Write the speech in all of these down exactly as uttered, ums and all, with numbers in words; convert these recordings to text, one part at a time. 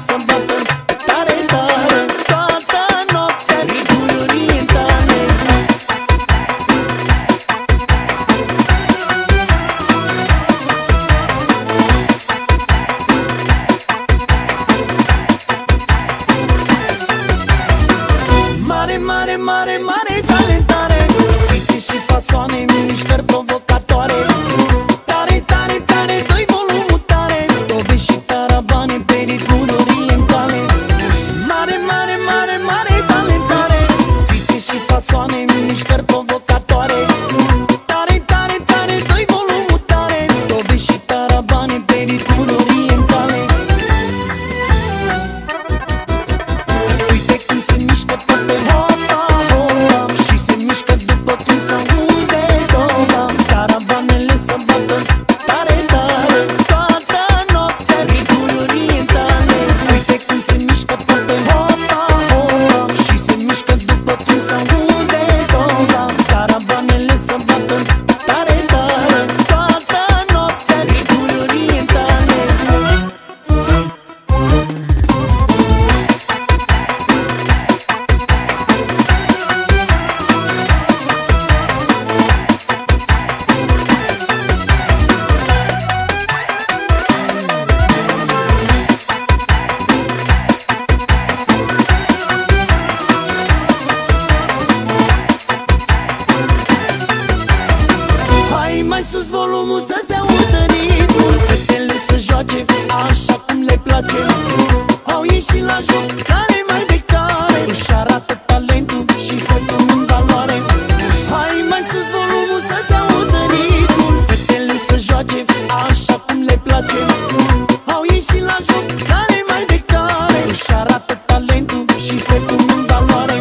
să bată tare, tare toată noaptea, ritmuri orientale. Mare, mare, mare, mare talentare, fițe și fasoane, mișcări provocatoare. Tare, tare, tare, doi volumul tare, tobe și tarabane pe ritmuri orientale. Mare, mare, mare, mare talentare, fițe și fasoane, mișcări provocatoare. Tare, tare, tare, doi volumul tare, tobe și tarabane pe ritmuri orientale. Uite cum se mișcă toate hopa, hopa, și se mișcă după cum s-aude toba. Caravanele să bată tare, tare toată noaptea, ritmuri orientale. Uite cum se mișcă toate hopa, hopa, și se mișcă după cum s-aude toba. Caravanele să bată tare, tare toată noaptea, ritmuri orientale. Hai mai sus volumul să se audă ritmul, fetele să joace așa cum le place. Au ieșit la joc care mai de care, își arată talentul și se pun în valoare. Hai mai sus volumul să se audă ritmul, fetele să joace așa cum le place. Au ieșit la joc care mai de care, își arată talentul și se pun în valoare.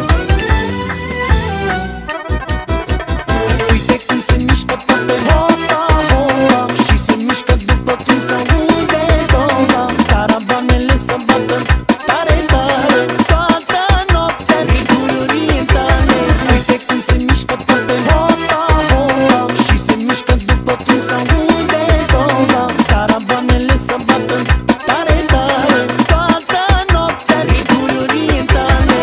Uite cum se mișcă toate hopa, hopa, și se mișcă după cum s-aude toba. Caravanele să bată tare, tare toată noaptea, ritmuri orientale. Uite cum se mișcă toate hopa, hopa, și se mișcă după cum s-aude toba. Caravanele să bată tare, tare toată noaptea, ritmuri orientale.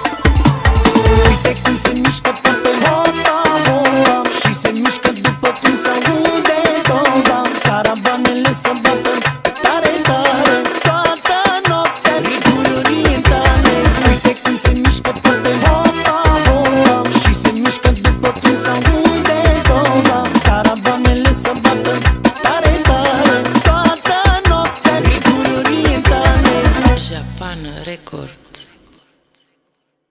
Uite cum se mișcă toate hopa, hopa, și se mișcă după cum